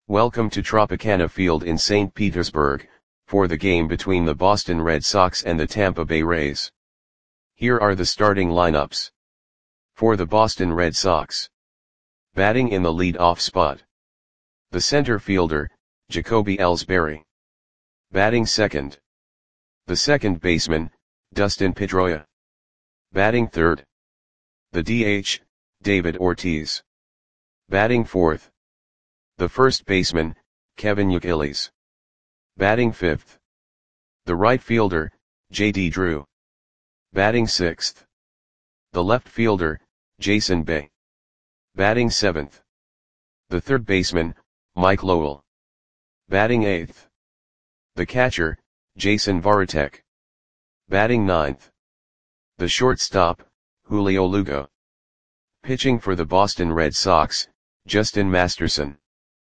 Welcome to Tropicana Field in St. Petersburg, for the game between the Boston Red Sox and the Tampa Bay Rays. Here are the starting lineups. For the Boston Red Sox. Batting in the lead-off spot. The center fielder, Jacoby Ellsbury. Batting second. The second baseman, Dustin Pedroia. Batting third. The DH, David Ortiz. Batting fourth. The first baseman, Kevin Youkilis. Batting fifth. The right fielder, J.D. Drew. Batting sixth. The left fielder, Jason Bay. Batting seventh. The third baseman, Mike Lowell. Batting eighth. The catcher, Jason Varitek. Batting ninth. The shortstop, Julio Lugo. Pitching for the Boston Red Sox, Justin Masterson.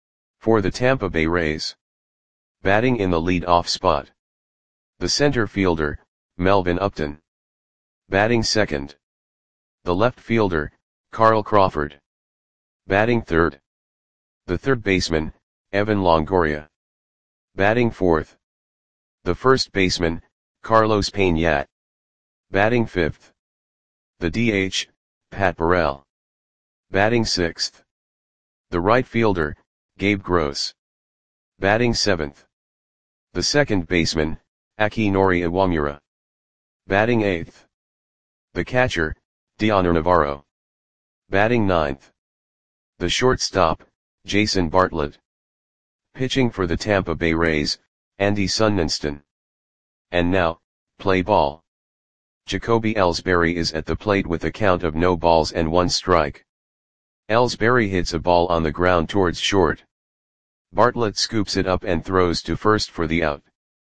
For the Tampa Bay Rays. Batting in the lead-off spot. The center fielder, Melvin Upton. Batting second. The left fielder, Carl Crawford. Batting third. The third baseman, Evan Longoria. Batting fourth. The first baseman, Carlos Pena. Batting fifth. The DH, Pat Burrell. Batting sixth. The right fielder, Gabe Gross. Batting seventh. The second baseman, Akinori Iwamura. Batting eighth. The catcher, Dioner Navarro. Batting ninth. The shortstop, Jason Bartlett. Pitching for the Tampa Bay Rays, Andy Sunninston. And now, play ball. Jacoby Ellsbury is at the plate with a count of no balls and 1 strike. Ellsbury hits a ball on the ground towards short. Bartlett scoops it up and throws to first for the out.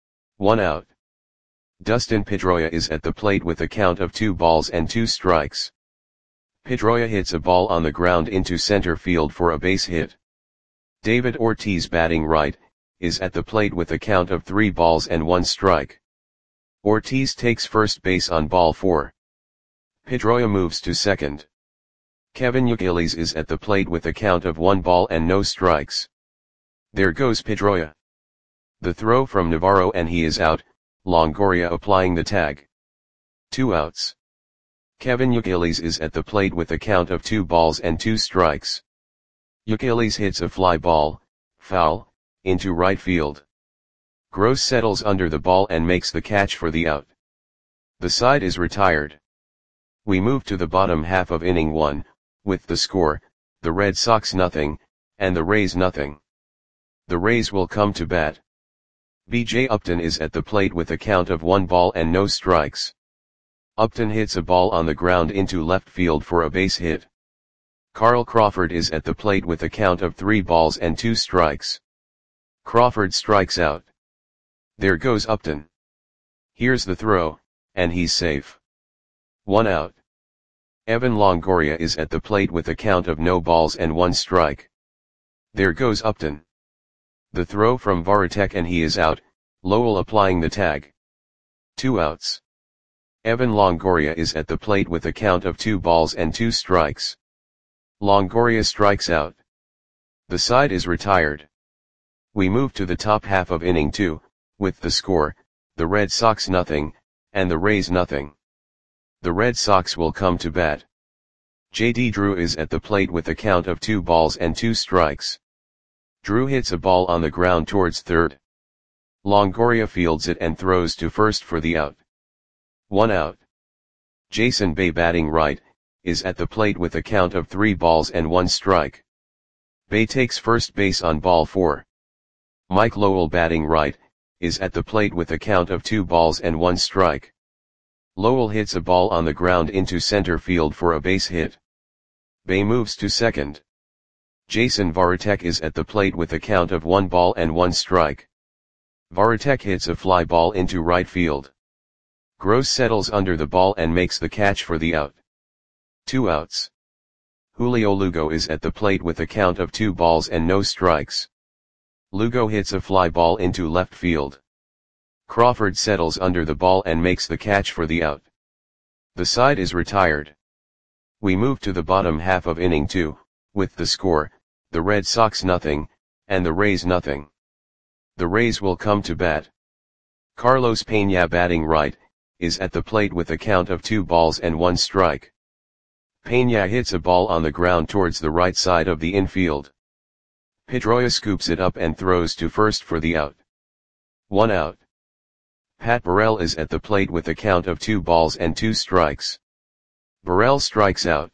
1 out. Dustin Pedroia is at the plate with a count of 2 balls and 2 strikes. Pedroia hits a ball on the ground into center field for a base hit. David Ortiz, batting right, is at the plate with a count of 3 balls and 1 strike. Ortiz takes first base on ball 4. Pedroia moves to second. Kevin Youkilis is at the plate with a count of 1 ball and no strikes. There goes Pedroia. The throw from Navarro and he is out, Longoria applying the tag. 2 outs. Kevin Youkilis is at the plate with a count of 2 balls and 2 strikes. Youkilis hits a fly ball, foul, into right field. Gross settles under the ball and makes the catch for the out. The side is retired. We move to the bottom half of inning 1, with the score, the Red Sox nothing, and the Rays nothing. The Rays will come to bat. B.J. Upton is at the plate with a count of 1 ball and no strikes. Upton hits a ball on the ground into left field for a base hit. Carl Crawford is at the plate with a count of 3 balls and 2 strikes. Crawford strikes out. There goes Upton. Here's the throw, and he's safe. 1 out. Evan Longoria is at the plate with a count of no balls and 1 strike. There goes Upton. The throw from Varitek and he is out, Lowell applying the tag. 2 outs. Evan Longoria is at the plate with a count of 2 balls and 2 strikes. Longoria strikes out. The side is retired. We move to the top half of inning 2, with the score, the Red Sox nothing, and the Rays nothing. The Red Sox will come to bat. J.D. Drew is at the plate with a count of 2 balls and 2 strikes. Drew hits a ball on the ground towards third. Longoria fields it and throws to first for the out. 1 out. Jason Bay, batting right, is at the plate with a count of 3 balls and 1 strike. Bay takes first base on ball 4. Mike Lowell, batting right, is at the plate with a count of 2 balls and 1 strike. Lowell hits a ball on the ground into center field for a base hit. Bay moves to second. Jason Varitek is at the plate with a count of 1 ball and 1 strike. Varitek hits a fly ball into right field. Gross settles under the ball and makes the catch for the out. 2 outs. Julio Lugo is at the plate with a count of 2 balls and no strikes. Lugo hits a fly ball into left field. Crawford settles under the ball and makes the catch for the out. The side is retired. We move to the bottom half of inning 2, with the score, the Red Sox nothing, and the Rays nothing. The Rays will come to bat. Carlos Peña batting right, is at the plate with a count of 2 balls and 1 strike. Peña hits a ball on the ground towards the right side of the infield. Pedroia scoops it up and throws to first for the out. 1 out. Pat Burrell is at the plate with a count of 2 balls and 2 strikes. Burrell strikes out.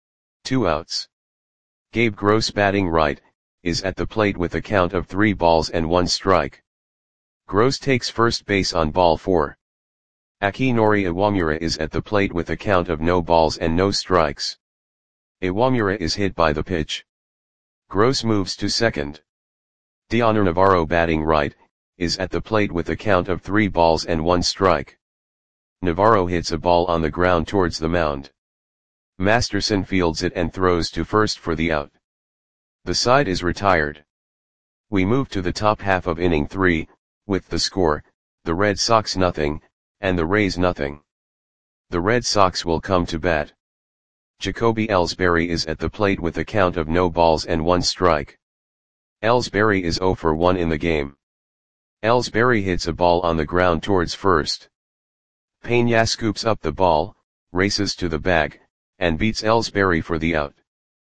2 outs. Gabe Gross batting right, is at the plate with a count of 3 balls and 1 strike. Gross takes first base on ball 4. Akinori Iwamura is at the plate with a count of no balls and no strikes. Iwamura is hit by the pitch. Gross moves to second. Dioner Navarro batting right, is at the plate with a count of 3 balls and 1 strike. Navarro hits a ball on the ground towards the mound. Masterson fields it and throws to first for the out. The side is retired. We move to the top half of inning 3, with the score, the Red Sox nothing, and the Rays nothing. The Red Sox will come to bat. Jacoby Ellsbury is at the plate with a count of no balls and 1 strike. Ellsbury is 0 for 1 in the game. Ellsbury hits a ball on the ground towards first. Peña scoops up the ball, races to the bag, and beats Ellsbury for the out.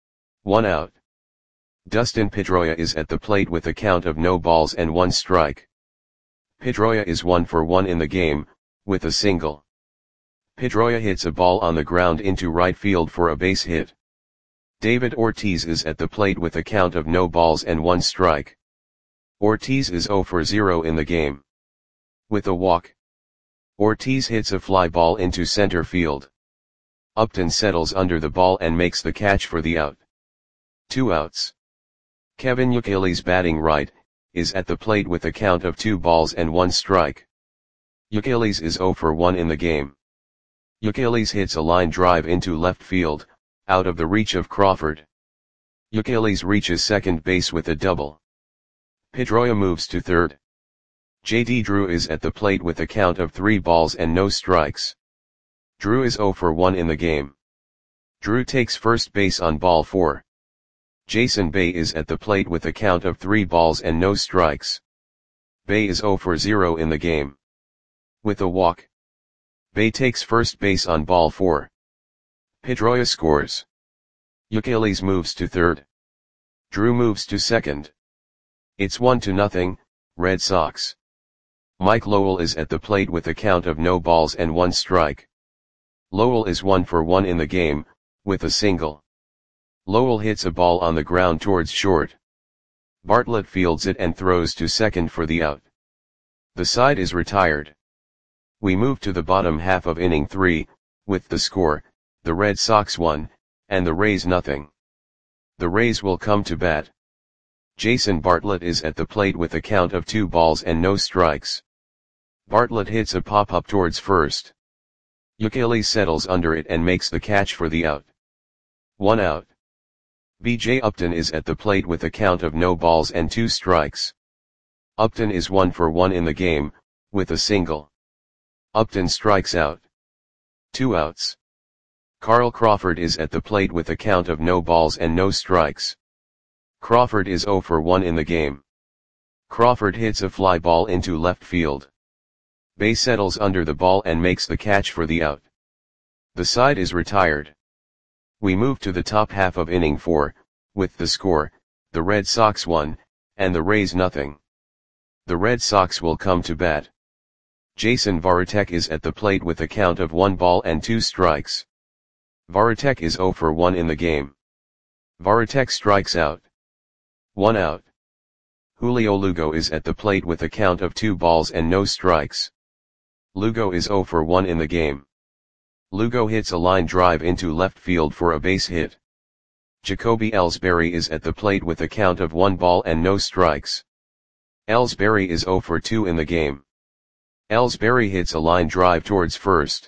1 out. Dustin Pedroia is at the plate with a count of no balls and 1 strike. Pedroia is 1 for 1 in the game, with a single. Pedroia hits a ball on the ground into right field for a base hit. David Ortiz is at the plate with a count of no balls and 1 strike. Ortiz is 0 for 0 in the game. With a walk. Ortiz hits a fly ball into center field. Upton settles under the ball and makes the catch for the out. 2 outs. Kevin Youkilis batting right, is at the plate with a count of 2 balls and 1 strike. Youkilis is 0 for 1 in the game. Youkilis hits a line drive into left field, out of the reach of Crawford. Youkilis reaches second base with a double. Pedroia moves to third. J.D. Drew is at the plate with a count of 3 balls and no strikes. Drew is 0 for 1 in the game. Drew takes first base on ball 4. Jason Bay is at the plate with a count of 3 balls and no strikes. Bay is 0 for 0 in the game. With a walk. Bay takes first base on ball 4. Pedroia scores. Youkilis moves to third. Drew moves to second. It's 1-0, Red Sox. Mike Lowell is at the plate with a count of no balls and 1 strike. Lowell is 1 for 1 in the game, with a single. Lowell hits a ball on the ground towards short. Bartlett fields it and throws to second for the out. The side is retired. We move to the bottom half of inning 3, with the score, the Red Sox 1, and the Rays nothing. The Rays will come to bat. Jason Bartlett is at the plate with a count of 2 balls and no strikes. Bartlett hits a pop-up towards first. Youkilis settles under it and makes the catch for the out. 1 out. B.J. Upton is at the plate with a count of no balls and 2 strikes. Upton is 1 for 1 in the game, with a single. Upton strikes out. 2 outs. Carl Crawford is at the plate with a count of no balls and no strikes. Crawford is 0 for 1 in the game. Crawford hits a fly ball into left field. Bay settles under the ball and makes the catch for the out. The side is retired. We move to the top half of inning 4, with the score, the Red Sox 1, and the Rays nothing. The Red Sox will come to bat. Jason Varitek is at the plate with a count of 1 ball and 2 strikes. Varitek is 0 for 1 in the game. Varitek strikes out. 1 out. Julio Lugo is at the plate with a count of 2 balls and no strikes. Lugo is 0 for 1 in the game. Lugo hits a line drive into left field for a base hit. Jacoby Ellsbury is at the plate with a count of 1 ball and no strikes. Ellsbury is 0 for 2 in the game. Ellsbury hits a line drive towards first.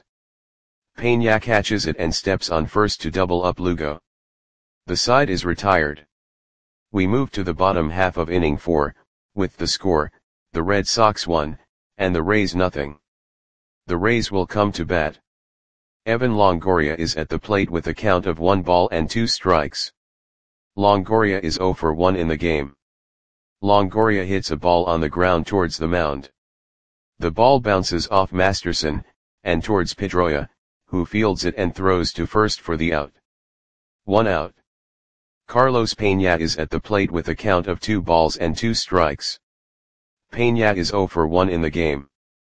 Peña catches it and steps on first to double up Lugo. The side is retired. We move to the bottom half of inning 4, with the score, the Red Sox 1, and the Rays nothing. The Rays will come to bat. Evan Longoria is at the plate with a count of 1 ball and 2 strikes. Longoria is 0 for 1 in the game. Longoria hits a ball on the ground towards the mound. The ball bounces off Masterson, and towards Pedroia, who fields it and throws to first for the out. 1 out. Carlos Peña is at the plate with a count of 2 balls and 2 strikes. Peña is 0 for 1 in the game.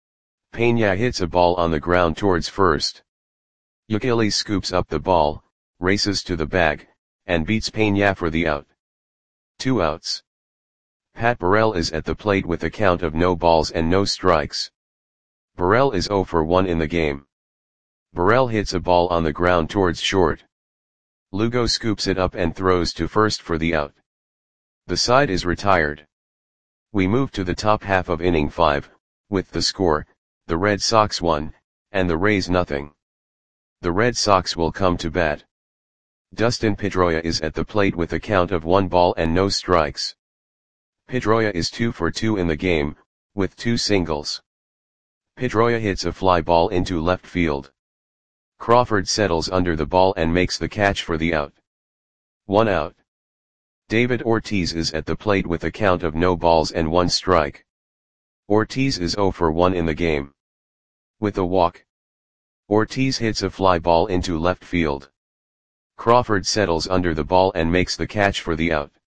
Peña hits a ball on the ground towards first. Youkilis scoops up the ball, races to the bag, and beats Peña for the out. 2 outs. Pat Burrell is at the plate with a count of no balls and no strikes. Burrell is 0 for 1 in the game. Burrell hits a ball on the ground towards short. Lugo scoops it up and throws to first for the out. The side is retired. We move to the top half of inning 5, with the score, the Red Sox 1, and the Rays nothing. The Red Sox will come to bat. Dustin Pedroia is at the plate with a count of 1 ball and no strikes. Pedroia is 2 for 2 in the game, with 2 singles. Pedroia hits a fly ball into left field. Crawford settles under the ball and makes the catch for the out. 1 out. David Ortiz is at the plate with a count of no balls and 1 strike. Ortiz is 0 for 1 in the game. With a walk, Ortiz hits a fly ball into left field. Crawford settles under the ball and makes the catch for the out.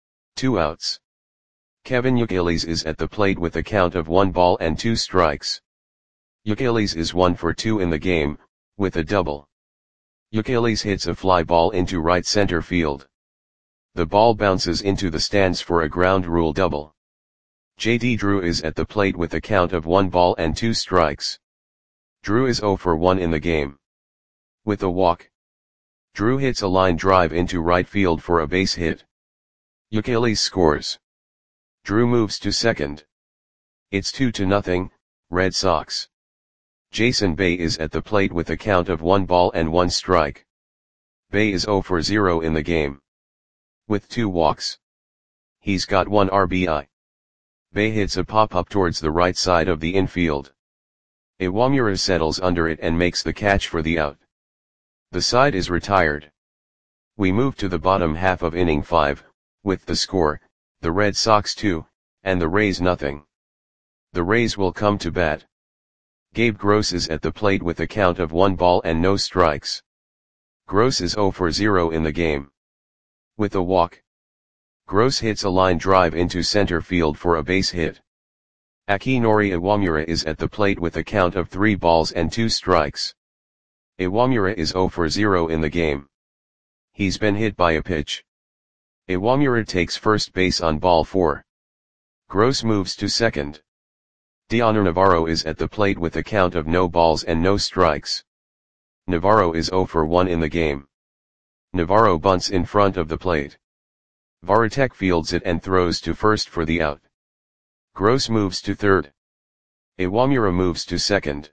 2 outs. Kevin Youkilis is at the plate with a count of 1 ball and 2 strikes. Youkilis is 1 for 2 in the game, with a double. Youkilis hits a fly ball into right center field. The ball bounces into the stands for a ground rule double. J.D. Drew is at the plate with a count of 1 ball and 2 strikes. Drew is 0 for 1 in the game. With a walk, Drew hits a line drive into right field for a base hit. Youkilis scores. Drew moves to second. It's 2-0, Red Sox. Jason Bay is at the plate with a count of 1 ball and 1 strike. Bay is 0 for 0 in the game. With 2 walks. He's got 1 RBI. Bay hits a pop-up towards the right side of the infield. Iwamura settles under it and makes the catch for the out. The side is retired. We move to the bottom half of inning 5, with the score, the Red Sox 2, and the Rays nothing. The Rays will come to bat. Gabe Gross is at the plate with a count of 1 ball and no strikes. Gross is 0 for 0 in the game. With a walk, Gross hits a line drive into center field for a base hit. Akinori Iwamura is at the plate with a count of 3 balls and 2 strikes. Iwamura is 0 for 0 in the game. He's been hit by a pitch. Iwamura takes first base on ball 4. Gross moves to second. Dioner Navarro is at the plate with a count of no balls and no strikes. Navarro is 0 for 1 in the game. Navarro bunts in front of the plate. Varitek fields it and throws to first for the out. Gross moves to third. Iwamura moves to second.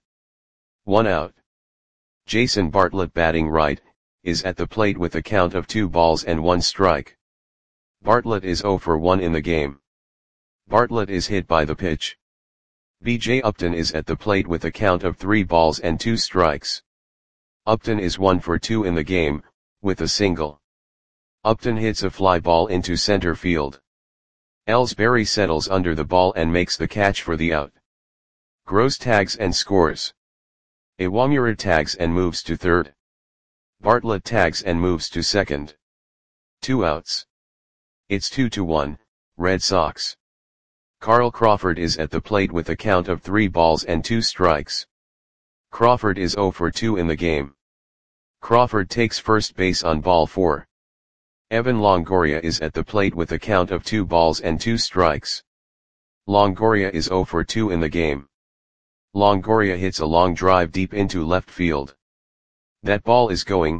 1 out. Jason Bartlett, batting right, is at the plate with a count of 2 balls and 1 strike. Bartlett is 0 for 1 in the game. Bartlett is hit by the pitch. B.J. Upton is at the plate with a count of 3 balls and 2 strikes. Upton is 1 for 2 in the game, with a single. Upton hits a fly ball into center field. Ellsbury settles under the ball and makes the catch for the out. Gross tags and scores. Iwamura tags and moves to third. Bartlett tags and moves to second. 2 outs. It's 2-1, Red Sox. Carl Crawford is at the plate with a count of 3 balls and 2 strikes. Crawford is 0 for 2 in the game. Crawford takes first base on ball 4. Evan Longoria is at the plate with a count of 2 balls and 2 strikes. Longoria is 0 for 2 in the game. Longoria hits a long drive deep into left field. That ball is gone.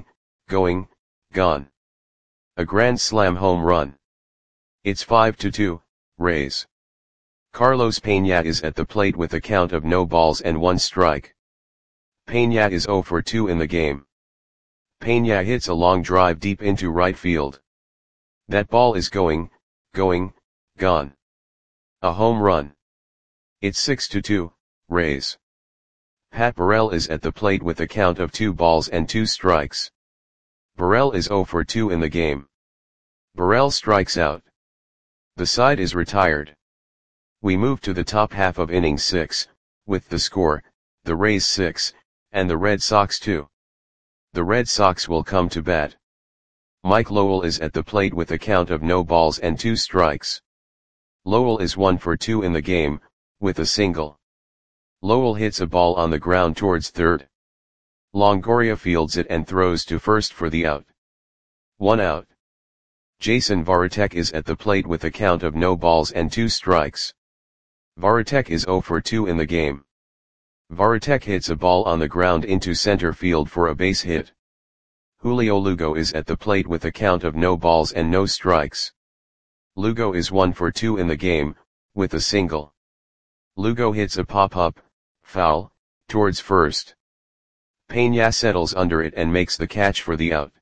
A grand slam home run. It's 5-2, Rays. Carlos Peña is at the plate with a count of no balls and 1 strike. Peña is 0 for 2 in the game. Peña hits a long drive deep into right field. That ball is gone. A home run. It's 6-2, Rays. Pat Burrell is at the plate with a count of 2 balls and 2 strikes. Burrell is 0 for 2 in the game. Burrell strikes out. The side is retired. We move to the top half of inning 6, with the score, the Rays 6, and the Red Sox 2. The Red Sox will come to bat. Mike Lowell is at the plate with a count of no balls and 2 strikes. Lowell is 1 for 2 in the game, with a single. Lowell hits a ball on the ground towards third. Longoria fields it and throws to first for the out. 1 out. Jason Varitek is at the plate with a count of no balls and 2 strikes. Varitek is 0 for 2 in the game. Varitek hits a ball on the ground into center field for a base hit. Julio Lugo is at the plate with a count of no balls and no strikes. Lugo is 1 for 2 in the game, with a single. Lugo hits a pop-up, foul, towards first. Peña settles under it and makes the catch for the out.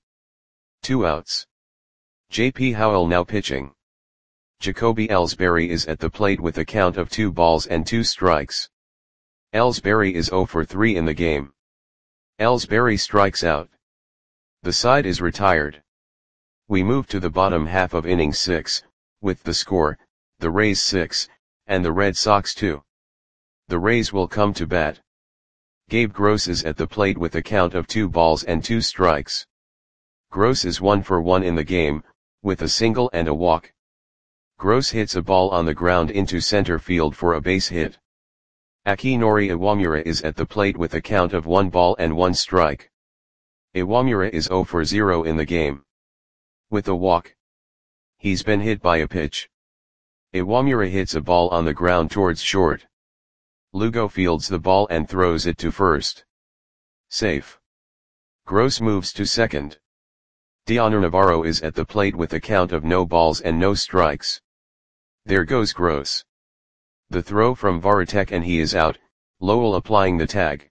2 outs. J.P. Howell now pitching. Jacoby Ellsbury is at the plate with a count of 2 balls and 2 strikes. Ellsbury is 0 for 3 in the game. Ellsbury strikes out. The side is retired. We move to the bottom half of inning 6, with the score, the Rays 6, and the Red Sox 2. The Rays will come to bat. Gabe Gross is at the plate with a count of 2 balls and 2 strikes. Gross is 1 for 1 in the game, with a single and a walk. Gross hits a ball on the ground into center field for a base hit. Akinori Iwamura is at the plate with a count of 1 ball and 1 strike. Iwamura is 0 for 0 in the game. With a walk. He's been hit by a pitch. Iwamura hits a ball on the ground towards short. Lugo fields the ball and throws it to first. Safe. Gross moves to second. Dioner Navarro is at the plate with a count of no balls and no strikes. There goes Gross. The throw from Varitek and he is out, Lowell applying the tag.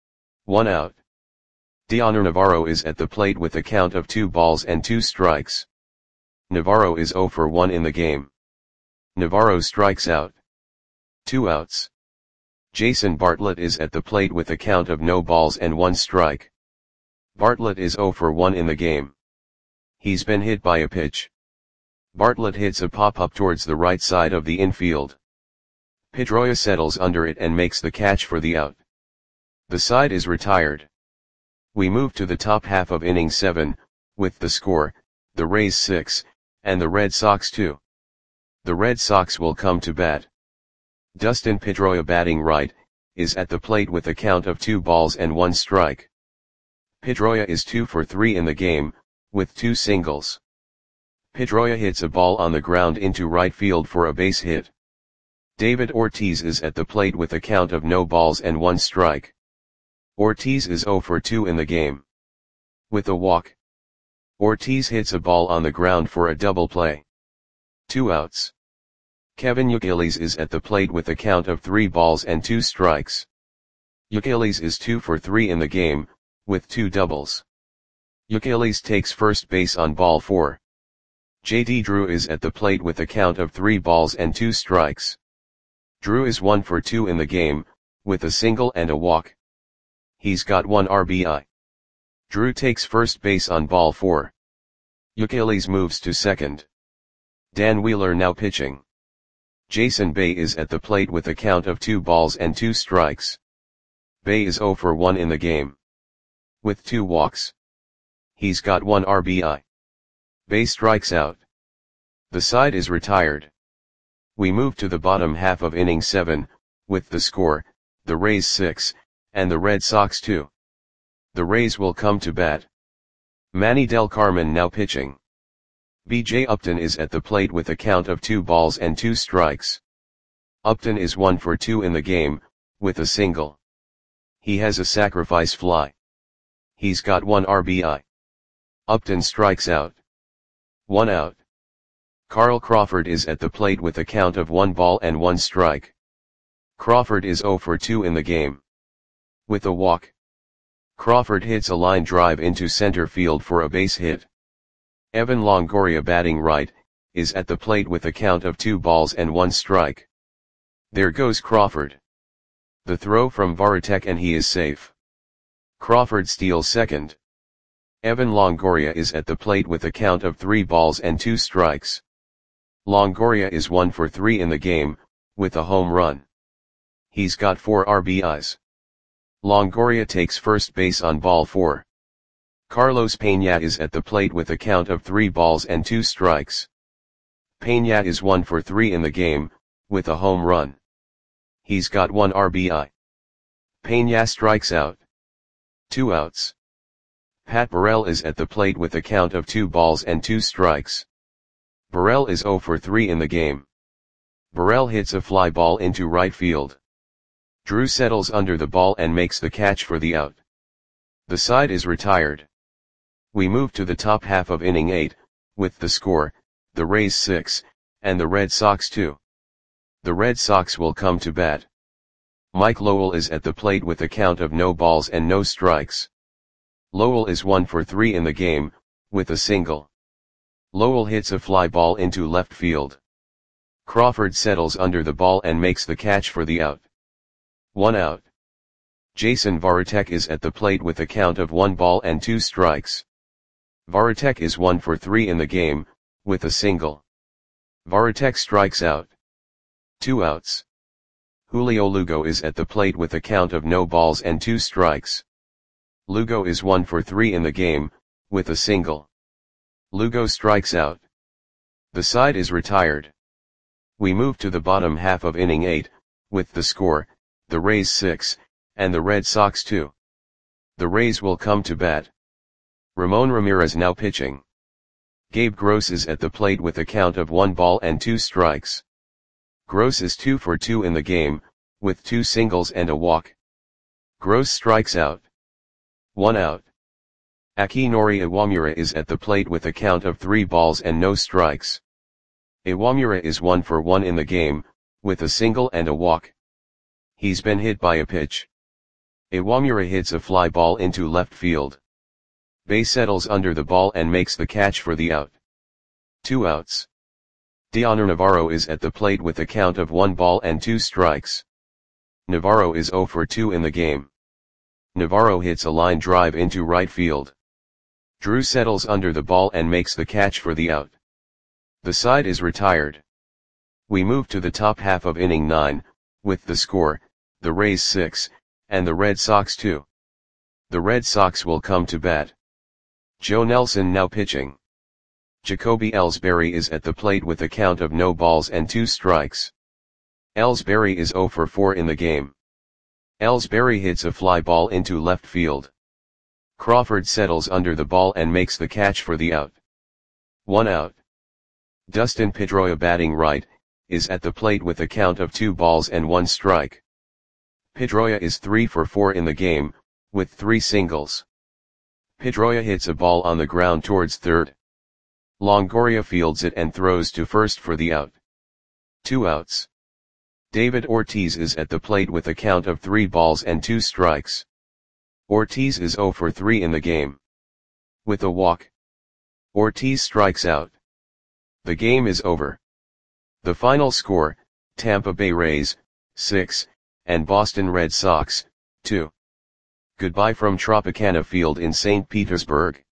1 out. Dioner Navarro is at the plate with a count of 2 balls and 2 strikes. Navarro is 0 for 1 in the game. Navarro strikes out. 2 outs. Jason Bartlett is at the plate with a count of no balls and 1 strike. Bartlett is 0 for 1 in the game. He's been hit by a pitch. Bartlett hits a pop-up towards the right side of the infield. Pedroia settles under it and makes the catch for the out. The side is retired. We move to the top half of inning 7, with the score, the Rays 6, and the Red Sox 2. The Red Sox will come to bat. Dustin Pedroia, batting right, is at the plate with a count of 2 balls and 1 strike. Pedroia is 2 for 3 in the game, with 2 singles. Pedroia hits a ball on the ground into right field for a base hit. David Ortiz is at the plate with a count of no balls and 1 strike. Ortiz is 0 for 2 in the game. With a walk. Ortiz hits a ball on the ground for a double play. 2 outs. Kevin Youkilis is at the plate with a count of 3 balls and 2 strikes. Youkilis is 2 for 3 in the game, with 2 doubles. Youkilis takes first base on ball 4. J.D. Drew is at the plate with a count of 3 balls and 2 strikes. Drew is 1 for 2 in the game, with a single and a walk. He's got 1 RBI. Drew takes first base on ball 4. Youkilis moves to second. Dan Wheeler now pitching. Jason Bay is at the plate with a count of 2 balls and 2 strikes. Bay is 0 for 1 in the game. With 2 walks. He's got 1 RBI. Bay strikes out. The side is retired. We move to the bottom half of inning 7, with the score, the Rays 6, and the Red Sox 2. The Rays will come to bat. Manny Del Carmen now pitching. B.J. Upton is at the plate with a count of 2 balls and 2 strikes. Upton is 1 for 2 in the game, with a single. He has a sacrifice fly. He's got 1 RBI. Upton strikes out. 1 out. Carl Crawford is at the plate with a count of 1 ball and 1 strike. Crawford is 0 for 2 in the game. With a walk. Crawford hits a line drive into center field for a base hit. Evan Longoria, batting right, is at the plate with a count of 2 balls and 1 strike. There goes Crawford. The throw from Varitek and he is safe. Crawford steals second. Evan Longoria is at the plate with a count of 3 balls and 2 strikes. Longoria is 1 for 3 in the game, with a home run. He's got 4 RBIs. Longoria takes first base on ball 4. Carlos Peña is at the plate with a count of 3 balls and 2 strikes. Peña is 1 for 3 in the game, with a home run. He's got 1 RBI. Peña strikes out. 2 outs. Pat Burrell is at the plate with a count of 2 balls and 2 strikes. Burrell is 0 for 3 in the game. Burrell hits a fly ball into right field. Drew settles under the ball and makes the catch for the out. The side is retired. We move to the top half of inning 8, with the score, the Rays 6, and the Red Sox 2. The Red Sox will come to bat. Mike Lowell is at the plate with a count of no balls and no strikes. Lowell is 1 for 3 in the game, with a single. Lowell hits a fly ball into left field. Crawford settles under the ball and makes the catch for the out. 1 out. Jason Varitek is at the plate with a count of 1 ball and 2 strikes. Varitek is 1 for 3 in the game, with a single. Varitek strikes out. 2 outs. Julio Lugo is at the plate with a count of no balls and 2 strikes. Lugo is 1 for 3 in the game, with a single. Lugo strikes out. The side is retired. We move to the bottom half of inning 8, with the score, the Rays 6, and the Red Sox 2. The Rays will come to bat. Ramon Ramirez now pitching. Gabe Gross is at the plate with a count of 1 ball and 2 strikes. Gross is 2 for 2 in the game, with 2 singles and a walk. Gross strikes out. 1 out. Akinori Iwamura is at the plate with a count of 3 balls and no strikes. Iwamura is 1 for 1 in the game, with a single and a walk. He's been hit by a pitch. Iwamura hits a fly ball into left field. Bay settles under the ball and makes the catch for the out. 2 outs. Dioner Navarro is at the plate with a count of 1 ball and 2 strikes. Navarro is 0 for 2 in the game. Navarro hits a line drive into right field. Drew settles under the ball and makes the catch for the out. The side is retired. We move to the top half of inning 9, with the score, the Rays 6, and the Red Sox 2. The Red Sox will come to bat. Joe Nelson now pitching. Jacoby Ellsbury is at the plate with a count of no balls and 2 strikes. Ellsbury is 0 for 4 in the game. Ellsbury hits a fly ball into left field. Crawford settles under the ball and makes the catch for the out. 1 out. Dustin Pedroia batting right, is at the plate with a count of 2 balls and 1 strike. Pedroia is 3 for 4 in the game, with 3 singles. Pedroia hits a ball on the ground towards third. Longoria fields it and throws to first for the out. 2 outs. David Ortiz is at the plate with a count of 3 balls and 2 strikes. Ortiz is 0 for 3 in the game. With a walk. Ortiz strikes out. The game is over. The final score, Tampa Bay Rays, 6, and Boston Red Sox, 2. Goodbye from Tropicana Field in St. Petersburg.